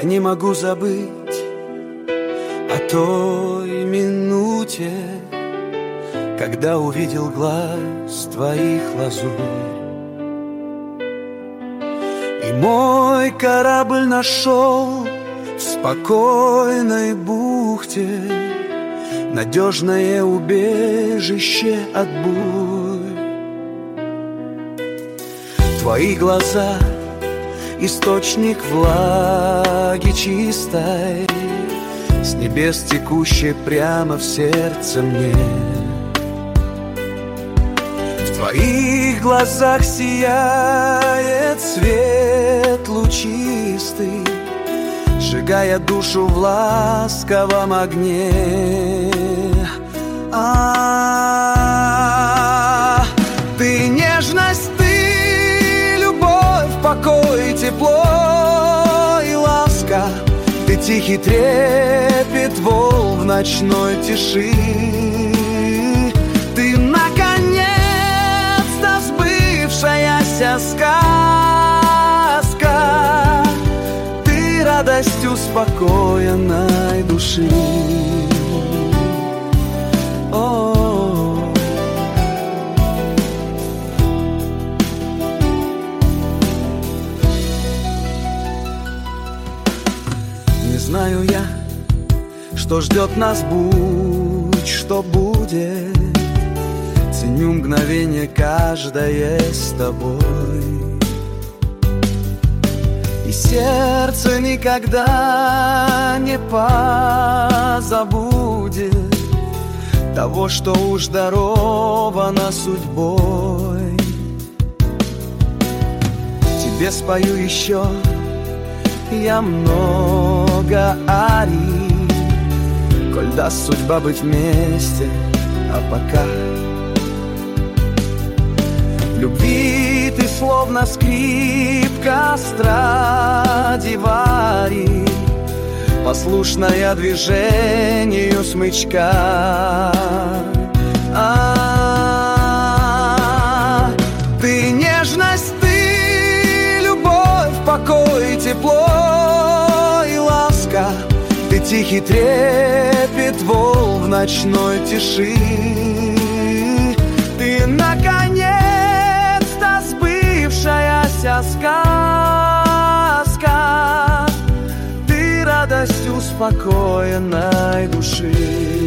Я не могу забыть о той минуте, когда увидел глаз твоих лазурь, и мой корабль нашел в спокойной бухте надежное убежище от бурь. Твои глаза — источник влаги чистой, с небес текущей прямо в сердце мне. В твоих глазах сияет свет лучистый, сжигая душу в ласковом огне. Ты нежность, ты любовь, покой, тепло и ласка. Ты тихий трепет волн в ночной тиши. Ты наконец-то сбывшаяся сказка. Ты радость успокоенной души. Не знаю я, что ждет нас, будь что будет. Ценю мгновение каждое с тобой, и сердце никогда не позабудет того, что уж даровано судьбой. Тебе спою еще я много арий, коль даст судьба быть вместе, а пока в любви ты словно скрипка Страдивари, послушная движению смычка. Ты нежность, ты любовь, покой, тепло и ласка. Ты тихий трепет волн в ночной тиши. Ты наконец-то сбывшаяся сказка. Ты радость успокоенной души.